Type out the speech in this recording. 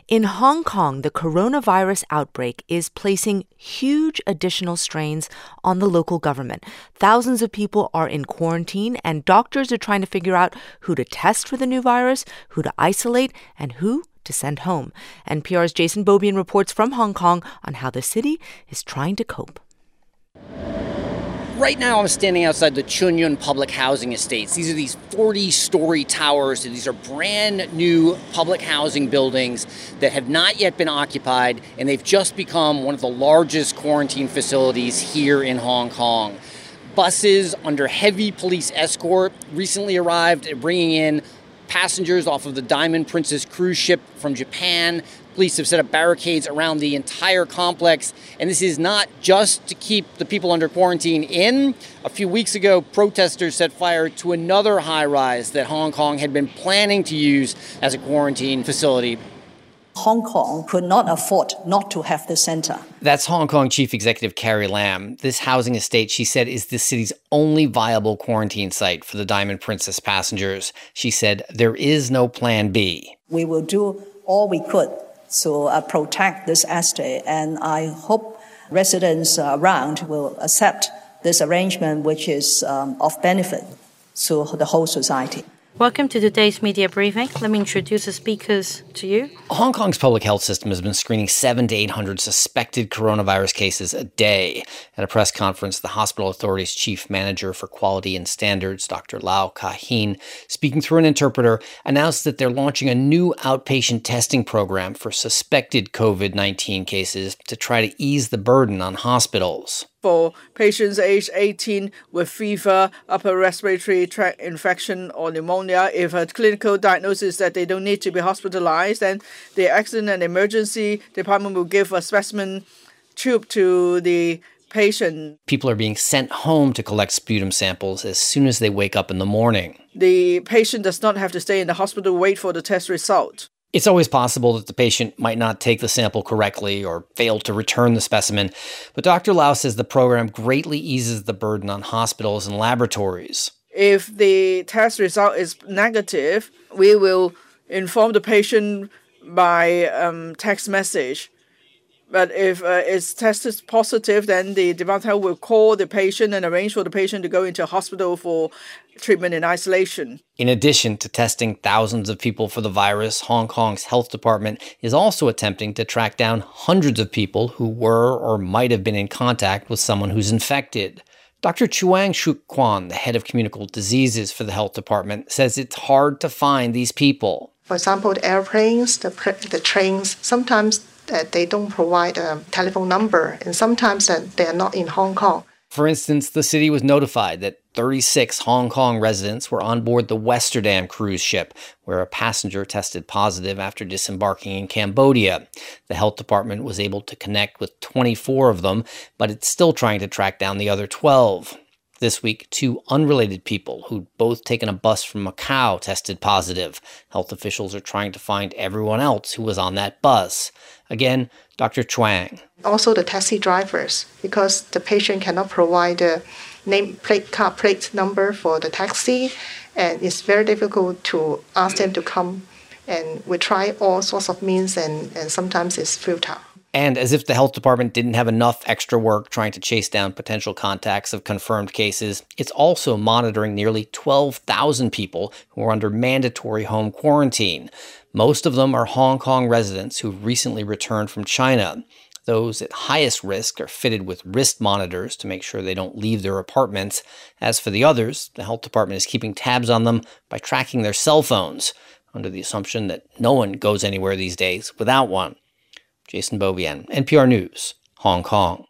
In Hong Kong, the coronavirus outbreak is placing huge additional strains on the local government. Thousands of people are in quarantine, and doctors are trying to figure out who to test for the new virus, who to isolate, and who to send home. NPR's Jason Beaubien reports from Hong Kong on how the city is trying to cope. Right now, I'm standing outside the Chun Yun Public Housing Estates. These are these 40-story towers. These are brand new public housing buildings that have not yet been occupied, and they've just become one of the largest quarantine facilities here in Hong Kong. Buses under heavy police escort recently arrived, bringing in passengers off of the Diamond Princess cruise ship from Japan. Police have set up barricades around the entire complex, and this is not just to keep the people under quarantine in. A few weeks ago, protesters set fire to another high-rise that Hong Kong had been planning to use as a quarantine facility. Hong Kong could not afford not to have the center. That's Hong Kong Chief Executive Carrie Lam. This housing estate, she said, is the city's only viable quarantine site for the Diamond Princess passengers. She said there is no plan B. We will do all we could to protect this estate, and I hope residents around will accept this arrangement, which is of benefit to the whole society. Welcome to today's media briefing. Let me introduce the speakers to you. Hong Kong's public health system has been screening 700 to 800 suspected coronavirus cases a day. At a press conference, the hospital authority's chief manager for quality and standards, Dr. Lau Ka-hin, speaking through an interpreter, announced that they're launching a new outpatient testing program for suspected COVID-19 cases to try to ease the burden on hospitals. For patients aged 18 with fever, upper respiratory tract infection or pneumonia, if a clinical diagnosis that they don't need to be hospitalized, then the accident and emergency department will give a specimen tube to the patient. People are being sent home to collect sputum samples as soon as they wake up in the morning. The patient does not have to stay in the hospital to wait for the test result. It's always possible that the patient might not take the sample correctly or fail to return the specimen, but Dr. Lau says the program greatly eases the burden on hospitals and laboratories. If the test result is negative, we will inform the patient by text message. But if it's tested positive, then the Department of Health will call the patient and arrange for the patient to go into a hospital for treatment in isolation. In addition to testing thousands of people for the virus, Hong Kong's health department is also attempting to track down hundreds of people who were or might have been in contact with someone who's infected. Dr. Chuang Shuk Kwan, the head of communicable diseases for the health department, says it's hard to find these people. For example, the airplanes, the trains, sometimes that they don't provide a telephone number, and sometimes that they are not in Hong Kong. For instance, the city was notified that 36 Hong Kong residents were on board the Westerdam cruise ship, where a passenger tested positive after disembarking in Cambodia. The health department was able to connect with 24 of them, but it's still trying to track down the other 12. This week, 2 unrelated people who'd both taken a bus from Macau tested positive. Health officials are trying to find everyone else who was on that bus. Again, Dr. Chuang. Also the taxi drivers, because the patient cannot provide the car plate number for the taxi, and it's very difficult to ask them to come. And we try all sorts of means, and sometimes it's futile. And as if the health department didn't have enough extra work trying to chase down potential contacts of confirmed cases, it's also monitoring nearly 12,000 people who are under mandatory home quarantine. Most of them are Hong Kong residents who recently returned from China. Those at highest risk are fitted with wrist monitors to make sure they don't leave their apartments. As for the others, the health department is keeping tabs on them by tracking their cell phones, under the assumption that no one goes anywhere these days without one. Jason Beaubien, NPR News, Hong Kong.